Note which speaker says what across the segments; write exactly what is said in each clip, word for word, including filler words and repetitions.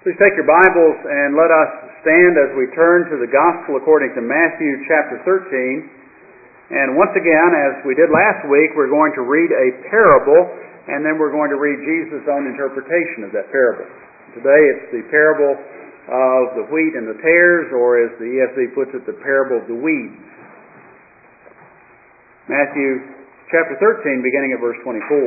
Speaker 1: Please take your Bibles and let us stand as we turn to the Gospel according to Matthew chapter thirteen. And once again, as we did last week, we're going to read a parable, and then we're going to read Jesus' own interpretation of that parable. Today it's the parable of the wheat and the tares, or as the E S V puts it, the parable of the weeds. Matthew chapter thirteen, beginning at verse twenty-four.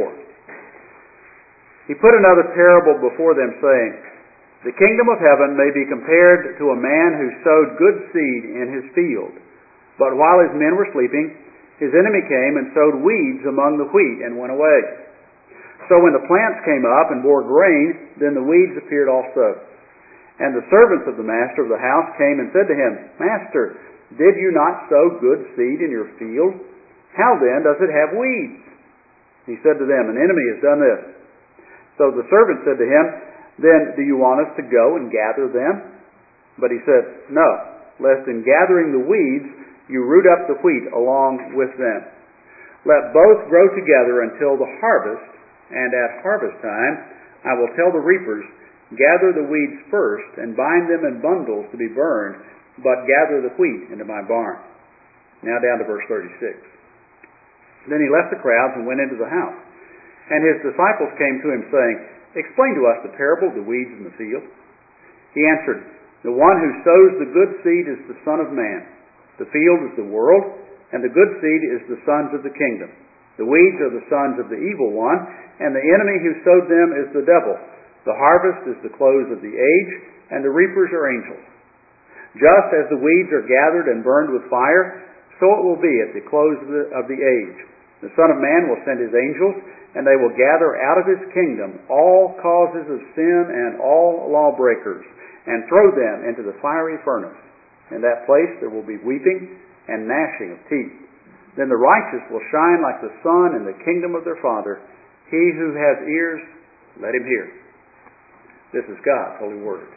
Speaker 1: He put another parable before them, saying, "The kingdom of heaven may be compared to a man who sowed good seed in his field. But while his men were sleeping, his enemy came and sowed weeds among the wheat and went away. So when the plants came up and bore grain, then the weeds appeared also. And the servants of the master of the house came and said to him, 'Master, did you not sow good seed in your field? How then does it have weeds?' He said to them, 'An enemy has done this.' So the servant said to him, 'Then do you want us to go and gather them?' But he said, 'No, lest in gathering the weeds you root up the wheat along with them. Let both grow together until the harvest, and at harvest time I will tell the reapers, gather the weeds first and bind them in bundles to be burned, but gather the wheat into my barn.'" Now down to verse thirty-six. Then he left the crowds and went into the house. And his disciples came to him, saying, "Explain to us the parable of the weeds in the field." He answered, "The one who sows the good seed is the Son of Man. The field is the world, and the good seed is the sons of the kingdom. The weeds are the sons of the evil one, and the enemy who sowed them is the devil. The harvest is the close of the age, and the reapers are angels. Just as the weeds are gathered and burned with fire, so it will be at the close of the, of the age. The Son of Man will send his angels, and they will gather out of his kingdom all causes of sin and all lawbreakers, and throw them into the fiery furnace. In that place there will be weeping and gnashing of teeth. Then the righteous will shine like the sun in the kingdom of their Father. He who has ears, let him hear." This is God's holy word.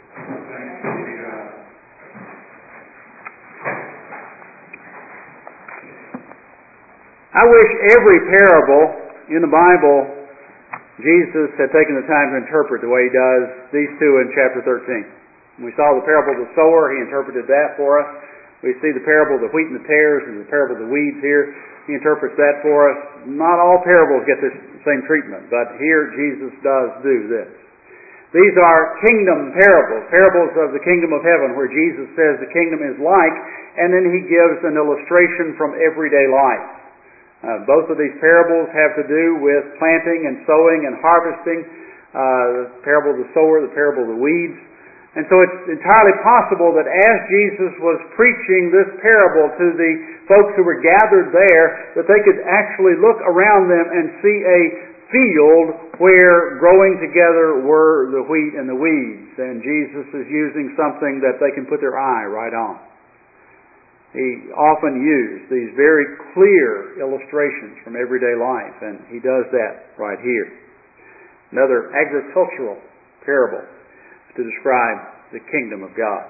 Speaker 1: I wish every parable in the Bible Jesus had taken the time to interpret the way he does these two in chapter thirteen. We saw the parable of the sower. He interpreted that for us. We see the parable of the wheat and the tares and the parable of the weeds here. He interprets that for us. Not all parables get this same treatment, but here Jesus does do this. These are kingdom parables, parables of the kingdom of heaven, where Jesus says the kingdom is like, and then he gives an illustration from everyday life. Uh, both of these parables have to do with planting and sowing and harvesting. Uh, the parable of the sower, the parable of the weeds. And so it's entirely possible that as Jesus was preaching this parable to the folks who were gathered there, that they could actually look around them and see a field where growing together were the wheat and the weeds. And Jesus is using something that they can put their eye right on. He often used these very clear illustrations from everyday life, and he does that right here. Another agricultural parable to describe the kingdom of God.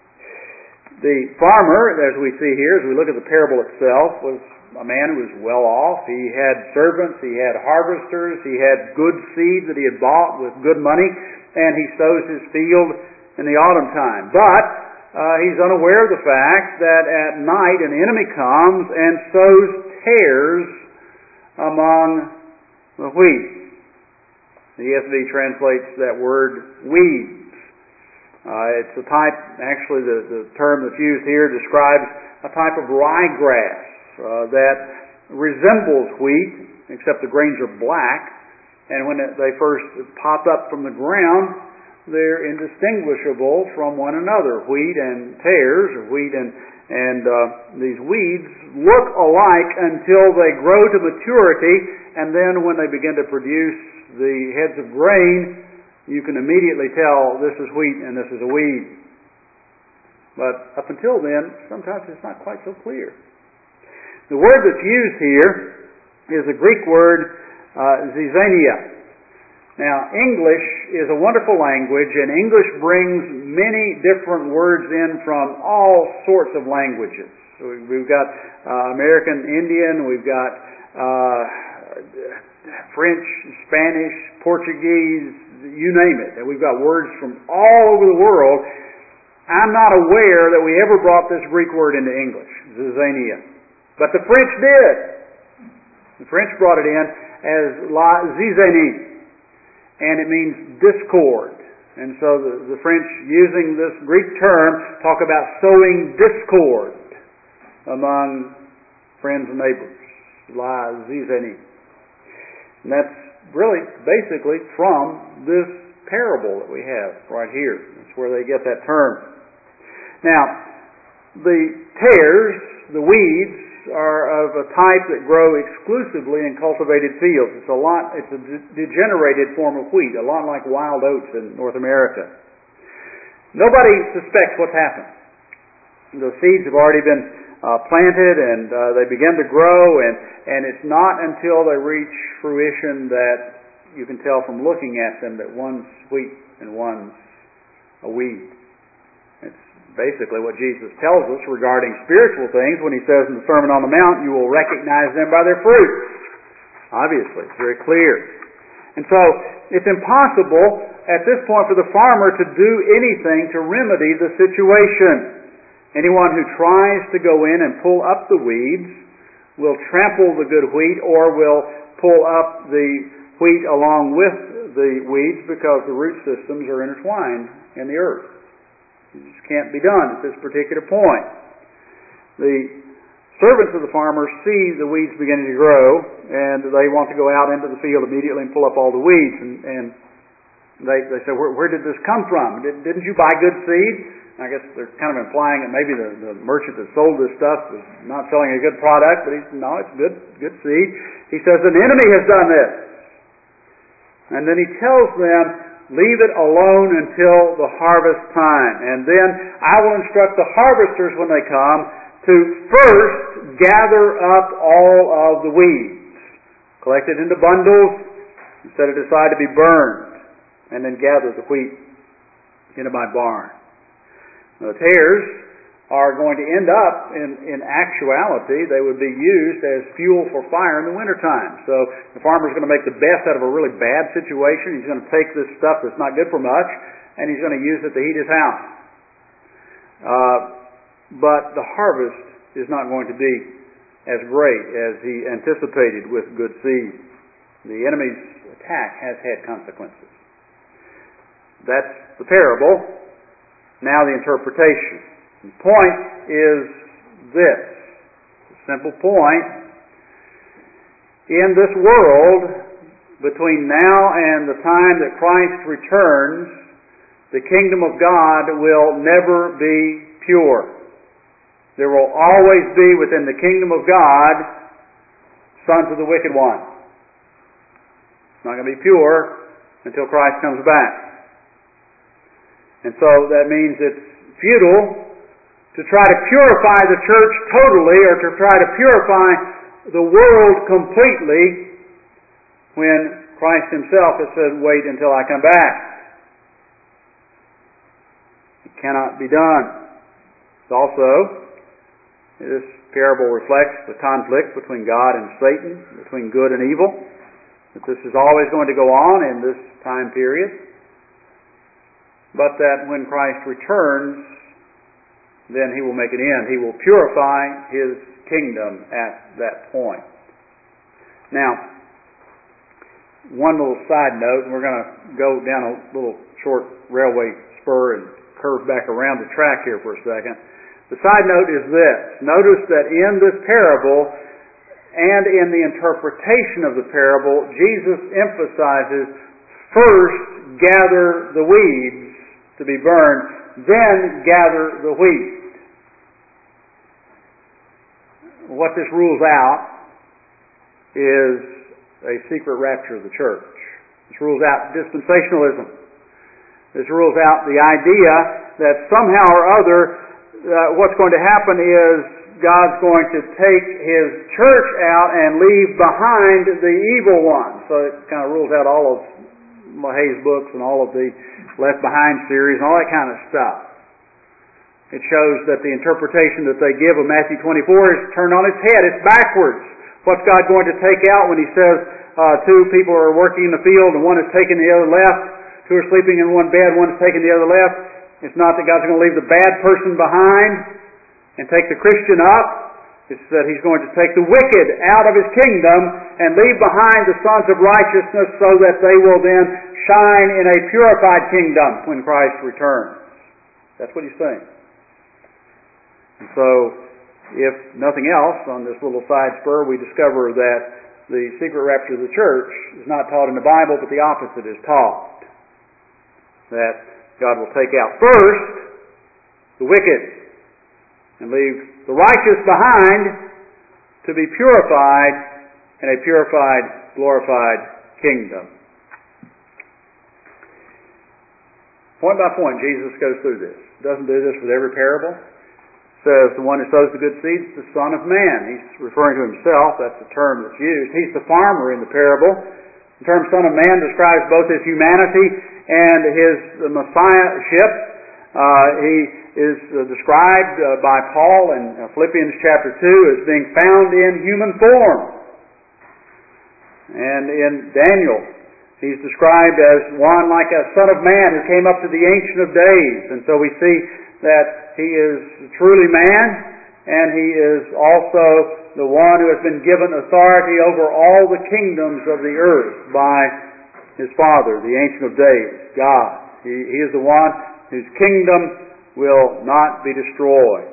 Speaker 1: The farmer, as we see here, as we look at the parable itself, was a man who was well off. He had servants, he had harvesters, he had good seed that he had bought with good money, and he sows his field in the autumn time. But uh, he's unaware of the fact that at night an enemy comes and sows tares among the wheat. The E S V translates that word weeds. Uh, it's a type, actually the, the term that's used here describes a type of ryegrass uh, that resembles wheat, except the grains are black, and when it, they first pop up from the ground, they're indistinguishable from one another. Wheat and tares, or wheat and, and uh, these weeds look alike until they grow to maturity, and then when they begin to produce the heads of grain, you can immediately tell this is wheat and this is a weed. But up until then, sometimes it's not quite so clear. The word that's used here is the Greek word uh, zizania. Now, English is a wonderful language, and English brings many different words in from all sorts of languages. So we've got uh, American Indian, we've got uh, French, Spanish, Portuguese, you name it. And we've got words from all over the world. I'm not aware that we ever brought this Greek word into English, zizania. But the French did. The French brought it in as la zizanie. And it means discord. And so the, the French, using this Greek term, talk about sowing discord among friends and neighbors. La zizanie. And that's really basically from this parable that we have right here. That's where they get that term. Now, the tares, the weeds, are of a type that grow exclusively in cultivated fields. It's a lot. It's a de- degenerated form of wheat, a lot like wild oats in North America. Nobody suspects what's happened. The seeds have already been uh, planted, and uh, they begin to grow, and, and it's not until they reach fruition that you can tell from looking at them that one's wheat and one's a weed. It's basically what Jesus tells us regarding spiritual things when He says in the Sermon on the Mount, you will recognize them by their fruit. Obviously, it's very clear. And so, it's impossible at this point for the farmer to do anything to remedy the situation. Anyone who tries to go in and pull up the weeds will trample the good wheat or will pull up the wheat along with the weeds because the root systems are intertwined in the earth. It just can't be done at this particular point. The servants of the farmer see the weeds beginning to grow, and they want to go out into the field immediately and pull up all the weeds. And, and they, they say, where, where did this come from? Did, didn't you buy good seed? I guess they're kind of implying that maybe the, the merchant that sold this stuff was not selling a good product, but he said, no, it's good, good seed. He says, an enemy has done this. And then he tells them, leave it alone until the harvest time. And then I will instruct the harvesters when they come to first gather up all of the weeds, collect it into bundles, and set it aside to be burned, and then gather the wheat into my barn. Now, the tares are going to end up, in, in actuality, they would be used as fuel for fire in the wintertime. So the farmer's going to make the best out of a really bad situation. He's going to take this stuff that's not good for much, and he's going to use it to heat his house. Uh, but the harvest is not going to be as great as he anticipated with good seed. The enemy's attack has had consequences. That's the parable. Now the interpretation. The point is this, a simple point. In this world, between now and the time that Christ returns, the kingdom of God will never be pure. There will always be within the kingdom of God sons of the wicked one. It's not going to be pure until Christ comes back. And so that means it's futile to try to purify the church totally or to try to purify the world completely when Christ Himself has said, wait until I come back. It cannot be done. Also, this parable reflects the conflict between God and Satan, between good and evil, that this is always going to go on in this time period, but that when Christ returns, then He will make an end. He will purify His kingdom at that point. Now, one little side note, and we're going to go down a little short railway spur and curve back around the track here for a second. The side note is this. Notice that in this parable and in the interpretation of the parable, Jesus emphasizes first gather the weeds to be burned, then gather the wheat. What this rules out is a secret rapture of the church. This rules out dispensationalism. This rules out the idea that somehow or other uh, what's going to happen is God's going to take His church out and leave behind the evil one. So it kind of rules out all of LaHaye's books and all of the Left Behind series and all that kind of stuff. It shows that the interpretation that they give of Matthew twenty-four is turned on its head. It's backwards. What's God going to take out when He says uh, two people are working in the field and one is taking the other left? two are sleeping in one bed, one's taking the other left. It's not that God's going to leave the bad person behind and take the Christian up. It's that He's going to take the wicked out of His kingdom and leave behind the sons of righteousness so that they will then shine in a purified kingdom when Christ returns. That's what He's saying. And so, if nothing else, on this little side spur, we discover that the secret rapture of the church is not taught in the Bible, but the opposite is taught. That God will take out first the wicked and leave the righteous behind to be purified in a purified, glorified kingdom. Point by point, Jesus goes through this. He doesn't do this with every parable. Says the one who sows the good seed is the Son of Man. He's referring to Himself. That's the term that's used. He's the farmer in the parable. The term Son of Man describes both His humanity and His Messiahship. Uh, he is uh, described uh, by Paul in uh, Philippians chapter two as being found in human form. And in Daniel, He's described as one like a Son of Man who came up to the Ancient of Days. And so we see that He is truly man, and He is also the one who has been given authority over all the kingdoms of the earth by His Father, the Ancient of Days, God. He, he is the one whose kingdom will not be destroyed.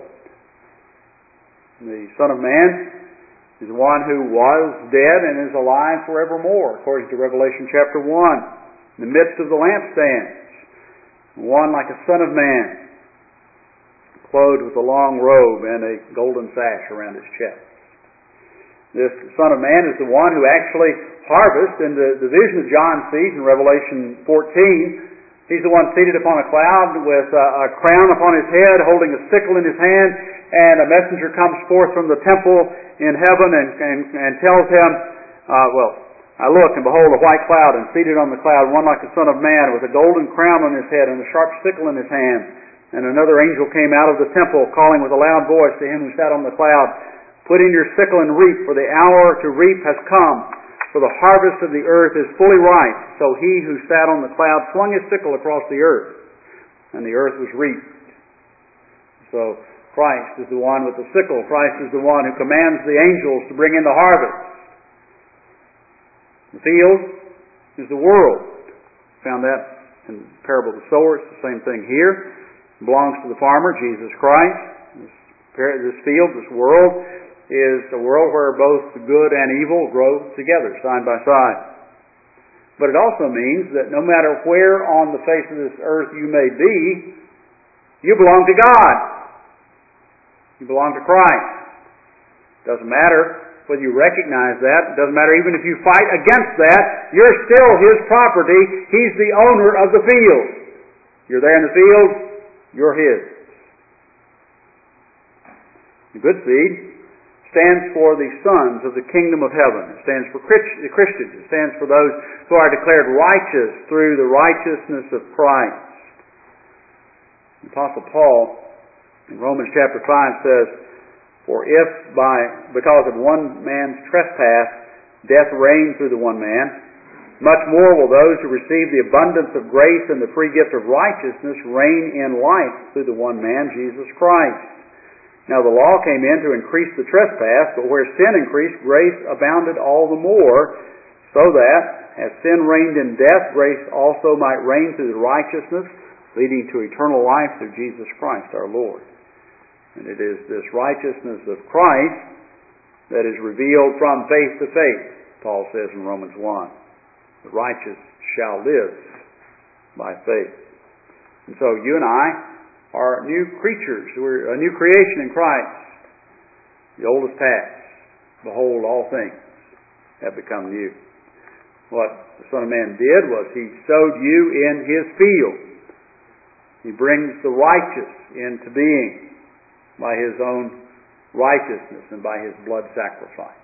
Speaker 1: The Son of Man is the one who was dead and is alive forevermore, according to Revelation chapter one. In the midst of the lampstands, one like a Son of Man, clothed with a long robe and a golden sash around his chest. This Son of Man is the one who actually harvests. In the, the vision that John sees in Revelation fourteen, He's the one seated upon a cloud with a, a crown upon his head, holding a sickle in his hand, and a messenger comes forth from the temple in heaven and, and, and tells him, uh, well, I looked, and behold, a white cloud, and seated on the cloud, one like the Son of Man, with a golden crown on his head and a sharp sickle in his hand. And another angel came out of the temple, calling with a loud voice to him who sat on the cloud, Put in your sickle and reap, for the hour to reap has come. For the harvest of the earth is fully ripe. So he who sat on the cloud swung his sickle across the earth, and the earth was reaped. So Christ is the one with the sickle. Christ is the one who commands the angels to bring in the harvest. The field is the world. Found that in the parable of the sower. It's the same thing here. It belongs to the farmer, Jesus Christ. This, this field, this world, is a world where both the good and evil grow together, side by side. But it also means that no matter where on the face of this earth you may be, you belong to God. You belong to Christ. It doesn't matter whether you recognize that. It doesn't matter even if you fight against that. You're still His property. He's the owner of the field. You're there in the field, you're His. The good seed stands for the sons of the kingdom of heaven. It stands for the Christians. It stands for those who are declared righteous through the righteousness of Christ. The Apostle Paul in Romans chapter five says, For if by because of one man's trespass death reigned through the one man, much more will those who receive the abundance of grace and the free gift of righteousness reign in life through the one man, Jesus Christ. Now the law came in to increase the trespass, but where sin increased, grace abounded all the more, so that, as sin reigned in death, grace also might reign through the righteousness, leading to eternal life through Jesus Christ our Lord. And it is this righteousness of Christ that is revealed from faith to faith, Paul says in Romans one. The righteous shall live by faith. And so you and I are new creatures. We're a new creation in Christ. The old is past. Behold, all things have become new. What the Son of Man did was He sowed you in His field. He brings the righteous into being by His own righteousness and by His blood sacrifice.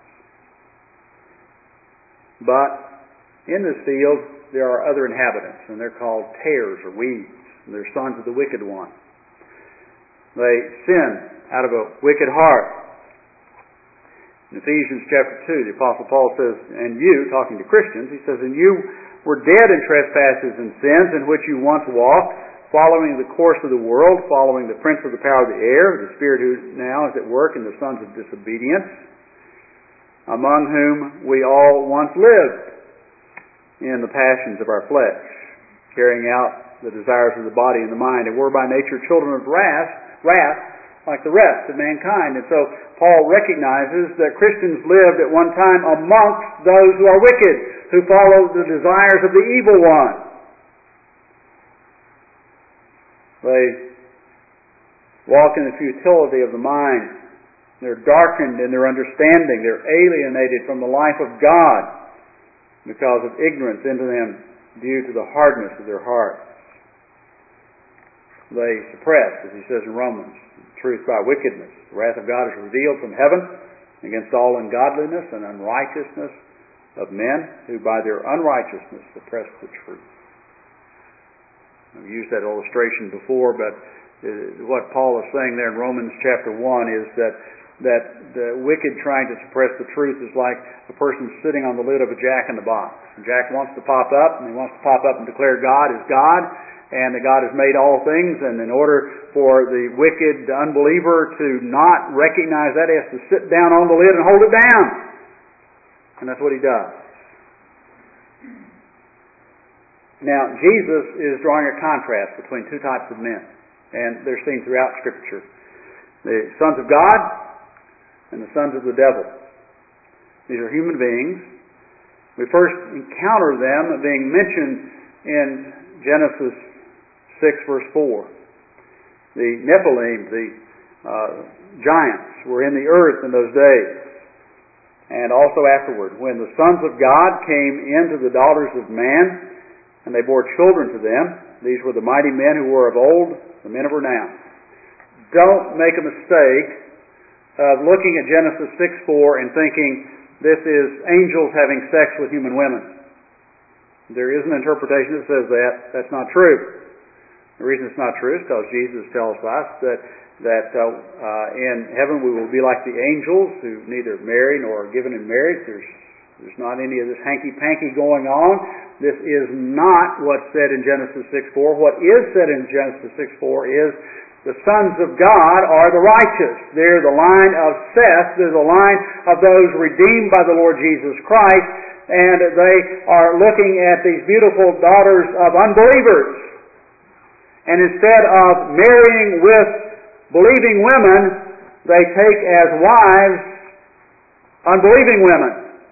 Speaker 1: But in this field there are other inhabitants, and they're called tares or weeds, and they're sons of the wicked one. They sin out of a wicked heart. In Ephesians chapter two, the Apostle Paul says, and you, talking to Christians, he says, and you were dead in trespasses and sins in which you once walked, following the course of the world, following the prince of the power of the air, the spirit who now is at work in the sons of disobedience, among whom we all once lived in the passions of our flesh, carrying out the desires of the body and the mind, and were by nature children of wrath, wrath like the rest of mankind. And so Paul recognizes that Christians lived at one time amongst those who are wicked, who follow the desires of the evil one. They walk in the futility of the mind. They're darkened in their understanding. They're alienated from the life of God because of ignorance into them due to the hardness of their hearts. They suppress, as he says in Romans, truth by wickedness. The wrath of God is revealed from heaven against all ungodliness and unrighteousness of men who by their unrighteousness suppress the truth. I've used that illustration before, but what Paul is saying there in Romans chapter one is that that the wicked trying to suppress the truth is like a person sitting on the lid of a jack-in-the-box. Jack wants to pop up, and he wants to pop up and declare God is God, and that God has made all things, and in order for the wicked unbeliever to not recognize that, he has to sit down on the lid and hold it down. And that's what he does. Now, Jesus is drawing a contrast between two types of men, and they're seen throughout Scripture. The sons of God and the sons of the devil. These are human beings. We first encounter them being mentioned in Genesis six verse four. The Nephilim, the uh, giants, were in the earth in those days. And also afterward, when the sons of God came into the daughters of man, and they bore children to them, these were the mighty men who were of old, the men of renown. Don't make a mistake of looking at Genesis six four and thinking this is angels having sex with human women. There is an interpretation that says that. That's not true. The reason it's not true is because Jesus tells us that that uh, uh, in heaven we will be like the angels who neither marry nor are given in marriage. There's there's not any of this hanky-panky going on. This is not what's said in Genesis six four. What is said in Genesis six four is the sons of God are the righteous. They're the line of Seth. They're the line of those redeemed by the Lord Jesus Christ. And they are looking at these beautiful daughters of unbelievers. And instead of marrying with believing women, they take as wives unbelieving women.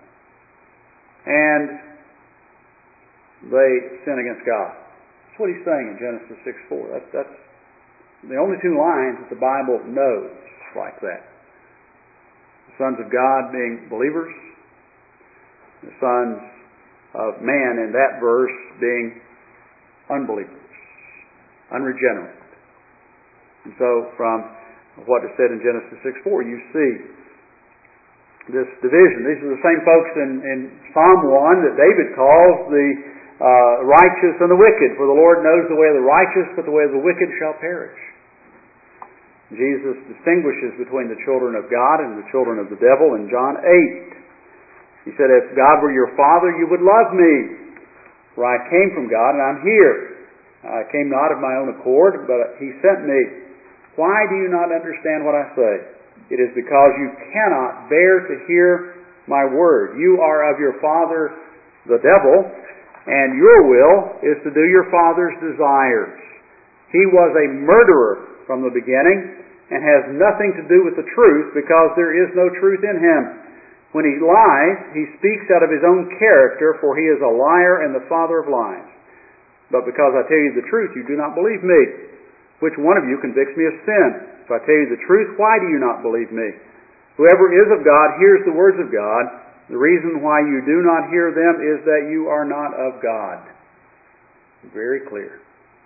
Speaker 1: And they sin against God. That's what he's saying in Genesis six four. That's, that's the only two lines that the Bible knows like that. The sons of God being believers, the sons of man in that verse being unbelievers, unregenerate. And so from what is said in Genesis six four, you see this division. These are the same folks in, in Psalm one that David calls the uh, righteous and the wicked. For the Lord knows the way of the righteous, but the way of the wicked shall perish. Jesus distinguishes between the children of God and the children of the devil in John eight. He said, if God were your Father, you would love me. For I came from God and I'm here. I came not of my own accord, but He sent me. Why do you not understand what I say? It is because you cannot bear to hear my word. You are of your father, the devil, and your will is to do your father's desires. He was a murderer from the beginning and has nothing to do with the truth because there is no truth in him. When he lies, he speaks out of his own character, for he is a liar and the father of lies. But because I tell you the truth, you do not believe me. Which one of you convicts me of sin? If I tell you the truth, why do you not believe me? Whoever is of God hears the words of God. The reason why you do not hear them is that you are not of God. Very clear.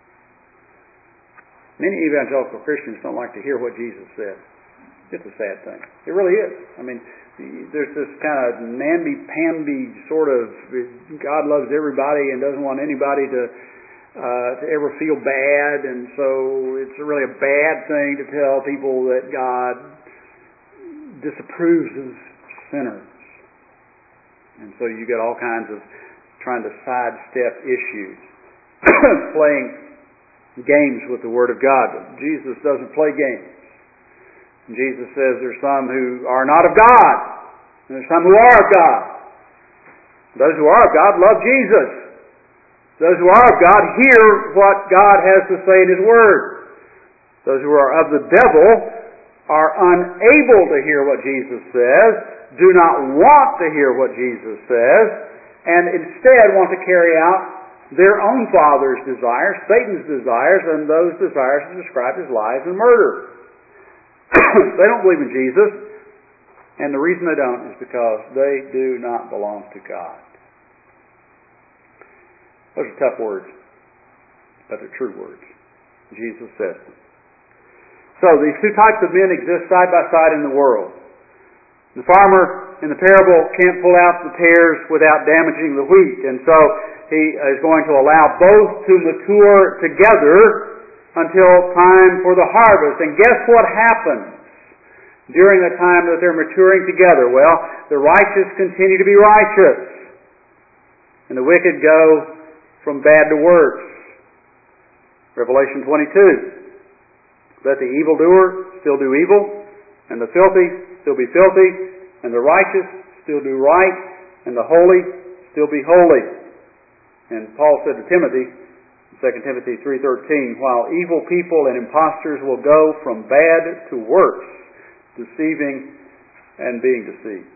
Speaker 1: Many evangelical Christians don't like to hear what Jesus said. It's a sad thing. It really is. I mean, there's this kind of namby-pamby sort of God loves everybody and doesn't want anybody to uh, to ever feel bad, and so it's really a bad thing to tell people that God disapproves of sinners. And so you get all kinds of trying to sidestep issues, playing games with the Word of God. But Jesus doesn't play games. And Jesus says there's some who are not of God, and there's some who are of God. Those who are of God love Jesus. Those who are of God hear what God has to say in His Word. Those who are of the devil are unable to hear what Jesus says, do not want to hear what Jesus says, and instead want to carry out their own father's desires, Satan's desires, and those desires are described as lies and murder. They don't believe in Jesus, and the reason they don't is because they do not belong to God. Those are tough words, but they're true words. Jesus says them. So these two types of men exist side by side in the world. The farmer in the parable can't pull out the tares without damaging the wheat, and so he is going to allow both to mature together until time for the harvest. And guess what happens during the time that they're maturing together? Well, the righteous continue to be righteous, and the wicked go from bad to worse. Revelation twenty-two. Let the evildoer still do evil, and the filthy still be filthy, and the righteous still do right, and the holy still be holy. And Paul said to Timothy, in Second Timothy three thirteen, while evil people and impostors will go from bad to worse, deceiving and being deceived.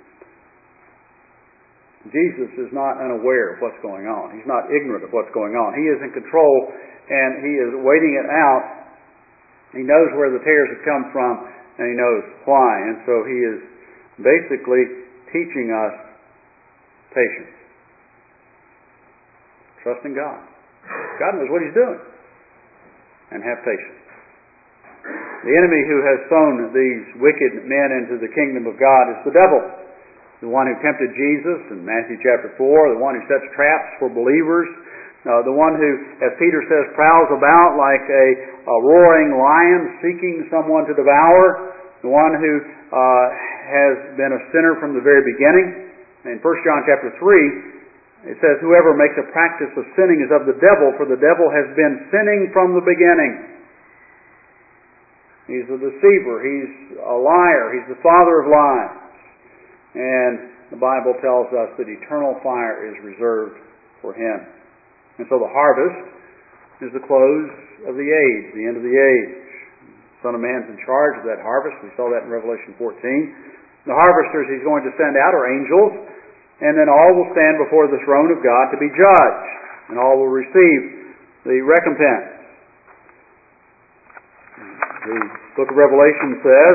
Speaker 1: Jesus is not unaware of what's going on. He's not ignorant of what's going on. He is in control, and He is waiting it out. He knows where the tares have come from, and He knows why. And so He is basically teaching us patience. Trust in God. God knows what He's doing. And have patience. The enemy who has sown these wicked men into the kingdom of God is the devil. The one who tempted Jesus in Matthew chapter four, the one who sets traps for believers, uh, the one who, as Peter says, prowls about like a, a roaring lion seeking someone to devour, the one who uh, has been a sinner from the very beginning. In First John chapter three, it says, whoever makes a practice of sinning is of the devil, for the devil has been sinning from the beginning. He's a deceiver. He's a liar. He's the father of lies. And the Bible tells us that eternal fire is reserved for him. And so the harvest is the close of the age, the end of the age. The Son of Man's in charge of that harvest. We saw that in Revelation fourteen. The harvesters He's going to send out are angels, and then all will stand before the throne of God to be judged, and all will receive the recompense. The book of Revelation says,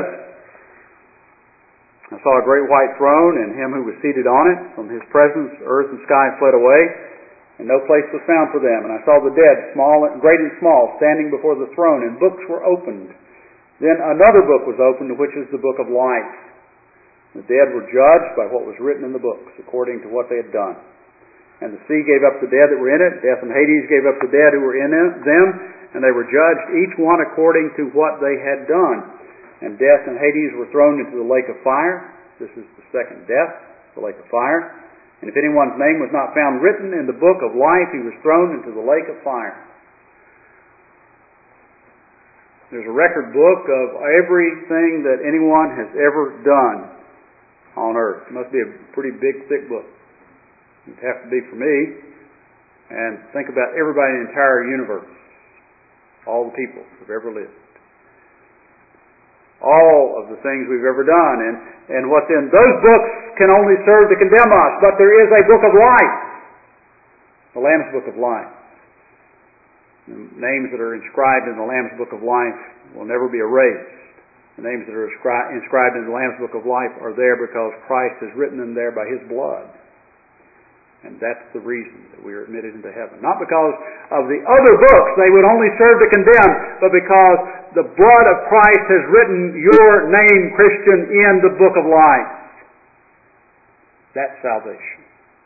Speaker 1: I saw a great white throne, and Him who was seated on it. From His presence, earth and sky fled away, and no place was found for them. And I saw the dead, small, great and small, standing before the throne, and books were opened. Then another book was opened, which is the book of life. The dead were judged by what was written in the books, according to what they had done. And the sea gave up the dead that were in it. Death and Hades gave up the dead who were in them, and they were judged, each one according to what they had done. And death and Hades were thrown into the lake of fire. This is the second death, the lake of fire. And if anyone's name was not found written in the book of life, he was thrown into the lake of fire. There's a record book of everything that anyone has ever done on earth. It must be a pretty big, thick book. It'd have to be for me. And think about everybody in the entire universe. All the people who've ever lived. All of the things we've ever done. And, and what's in those books can only serve to condemn us. But there is a book of life. The Lamb's Book of Life. The names that are inscribed in the Lamb's Book of Life will never be erased. The names that are inscribed in the Lamb's Book of Life are there because Christ has written them there by His blood. And that's the reason that we are admitted into heaven. Not because of the other books, they would only serve to condemn, but because the blood of Christ has written your name, Christian, in the book of life. That's salvation.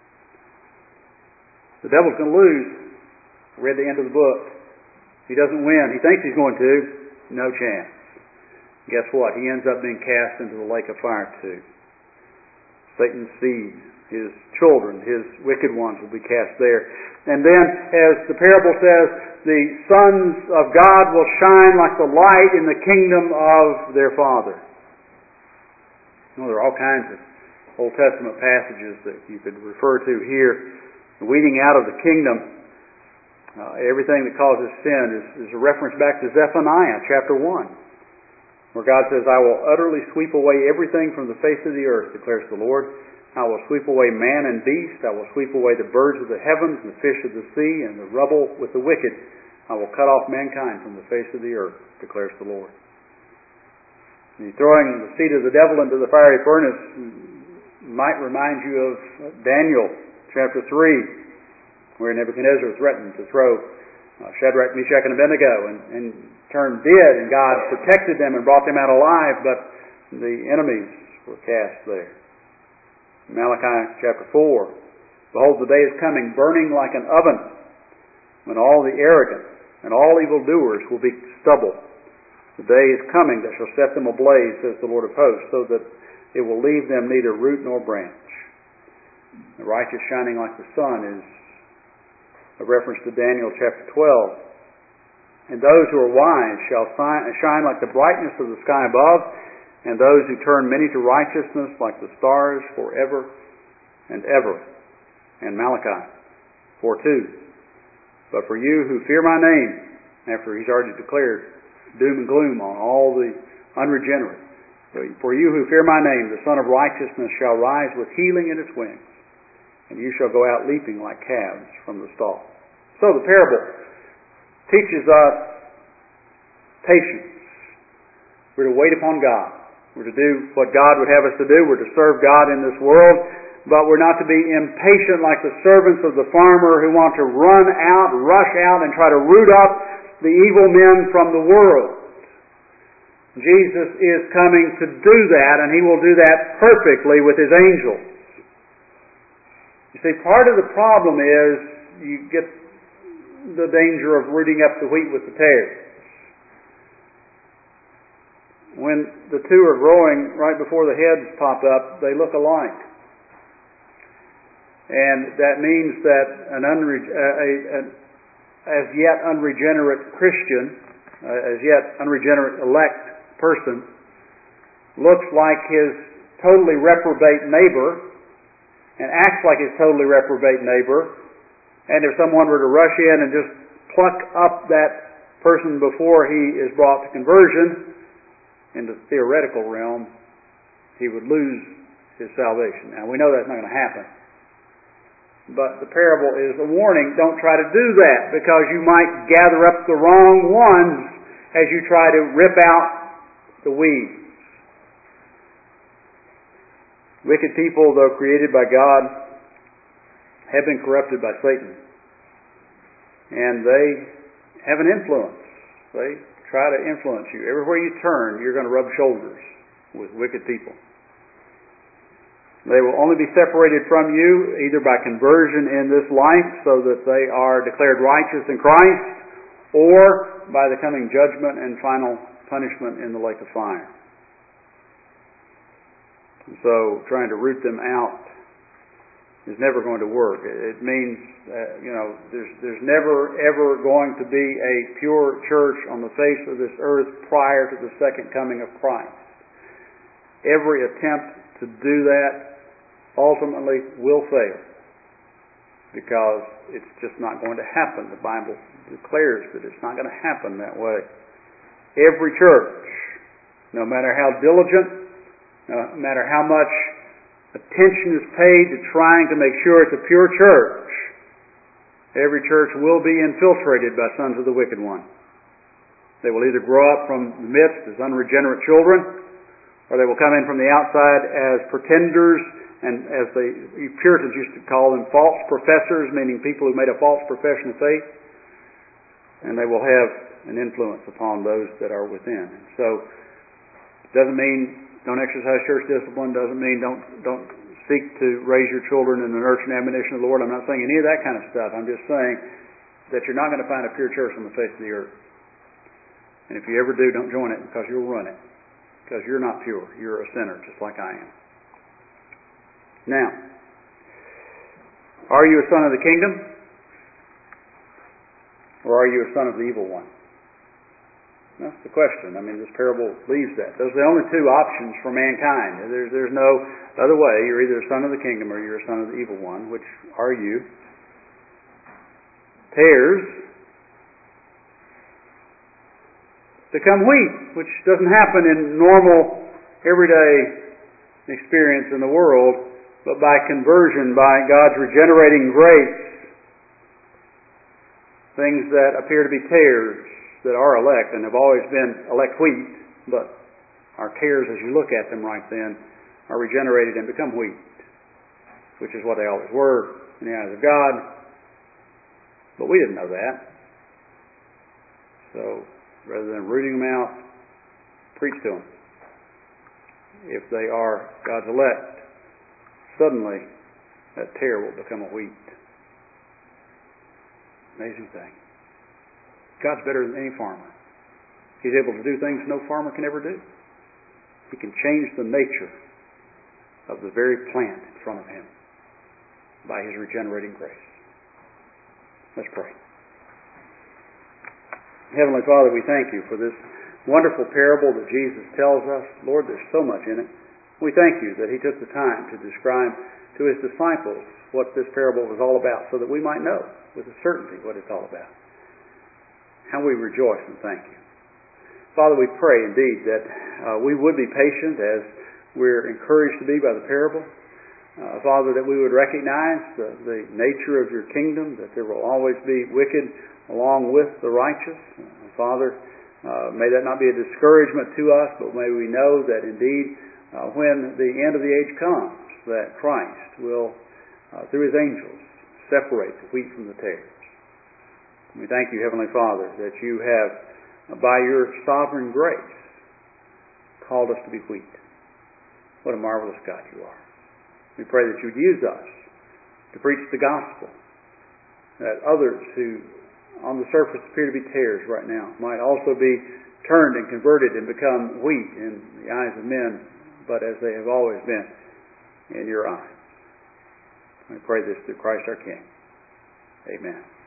Speaker 1: The devil's going to lose. I read the end of the book. He doesn't win. He thinks he's going to. No chance. Guess what? He ends up being cast into the lake of fire too. Satan's seed, his children, his wicked ones will be cast there. And then, as the parable says, the sons of God will shine like the light in the kingdom of their Father. You know, there are all kinds of Old Testament passages that you could refer to here. Weeding out of the kingdom, uh, everything that causes sin is, is a reference back to Zephaniah chapter one, where God says, I will utterly sweep away everything from the face of the earth, declares the Lord. I will sweep away man and beast. I will sweep away the birds of the heavens and the fish of the sea and the rubble with the wicked. I will cut off mankind from the face of the earth, declares the Lord. And throwing the seed of the devil into the fiery furnace might remind you of Daniel chapter three, where Nebuchadnezzar threatened to throw uh, Shadrach, Meshach, and Abednego, and, and turned dead, and God protected them and brought them out alive, but the enemies were cast there. Malachi chapter four, behold, the day is coming, burning like an oven, when all the arrogant and all evildoers will be stubble. The day is coming that shall set them ablaze, says the Lord of hosts, so that it will leave them neither root nor branch. The righteous shining like the sun is a reference to Daniel chapter twelve. And those who are wise shall shine like the brightness of the sky above, and those who turn many to righteousness like the stars forever and ever. And Malachi four two. But for you who fear my name, after he's already declared doom and gloom on all the unregenerate, for you who fear my name, the Son of Righteousness shall rise with healing in its wings, and you shall go out leaping like calves from the stall. So the parable teaches us patience. We're to wait upon God. We're to do what God would have us to do. We're to serve God in this world, but we're not to be impatient like the servants of the farmer who want to run out, rush out, and try to root up the evil men from the world. Jesus is coming to do that, and He will do that perfectly with His angels. You see, part of the problem is you get the danger of rooting up the wheat with the tares. When the two are growing right before the heads pop up, they look alike. And that means that an unre- a, a, a, as yet unregenerate Christian, uh, as yet unregenerate elect person, looks like his totally reprobate neighbor and acts like his totally reprobate neighbor, and if someone were to rush in and just pluck up that person before he is brought to conversion, in the theoretical realm, he would lose his salvation. Now, we know that's not going to happen. But the parable is a warning. Don't try to do that, because you might gather up the wrong ones as you try to rip out the weeds. Wicked people, though created by God, have been corrupted by Satan. And they have an influence. They try to influence you. Everywhere you turn, you're going to rub shoulders with wicked people. They will only be separated from you either by conversion in this life so that they are declared righteous in Christ, or by the coming judgment and final punishment in the lake of fire. And so trying to root them out is never going to work. It means, uh, you know, there's there's never ever going to be a pure church on the face of this earth prior to the second coming of Christ. Every attempt to do that ultimately will fail, because it's just not going to happen. The Bible declares that it's not going to happen that way. Every church, no matter how diligent, no matter how much attention is paid to trying to make sure it's a pure church, every church will be infiltrated by sons of the wicked one. They will either grow up from the midst as unregenerate children, or they will come in from the outside as pretenders, and as the Puritans used to call them, false professors, meaning people who made a false profession of faith, and they will have an influence upon those that are within. So it doesn't mean don't exercise church discipline, doesn't mean don't don't seek to raise your children in the nurture and admonition of the Lord. I'm not saying any of that kind of stuff. I'm just saying that you're not going to find a pure church on the face of the earth. And if you ever do, don't join it, because you'll run it. Because you're not pure. You're a sinner, just like I am. Now, are you a son of the kingdom? Or are you a son of the evil one? That's the question. I mean, this parable leaves that. Those are the only two options for mankind. There's, there's no other way. You're either a son of the kingdom or you're a son of the evil one. Which are you? Tares become wheat, which doesn't happen in normal, everyday experience in the world, but by conversion, by God's regenerating grace. Things that appear to be tares that are elect and have always been elect wheat, but are tares as you look at them right then, are regenerated and become wheat, which is what they always were in the eyes of God. But we didn't know that. So rather than rooting them out, preach to them. If they are God's elect, suddenly that tare will become a wheat. Amazing thing. God's better than any farmer. He's able to do things no farmer can ever do. He can change the nature of the very plant in front of him by His regenerating grace. Let's pray. Heavenly Father, we thank You for this wonderful parable that Jesus tells us. Lord, there's so much in it. We thank You that He took the time to describe to His disciples what this parable was all about so that we might know with a certainty what it's all about. How we rejoice and thank You. Father, we pray indeed that uh, we would be patient as we're encouraged to be by the parable. Uh, Father, that we would recognize the, the nature of Your kingdom, that there will always be wicked along with the righteous. Uh, Father, uh, may that not be a discouragement to us, but may we know that indeed uh, when the end of the age comes, that Christ will, uh, through His angels, separate the wheat from the tares. We thank You, Heavenly Father, that You have, by Your sovereign grace, called us to be wheat. What a marvelous God You are. We pray that You would use us to preach the gospel, that others who on the surface appear to be tares right now might also be turned and converted and become wheat in the eyes of men, but as they have always been in Your eyes. We pray this through Christ our King. Amen.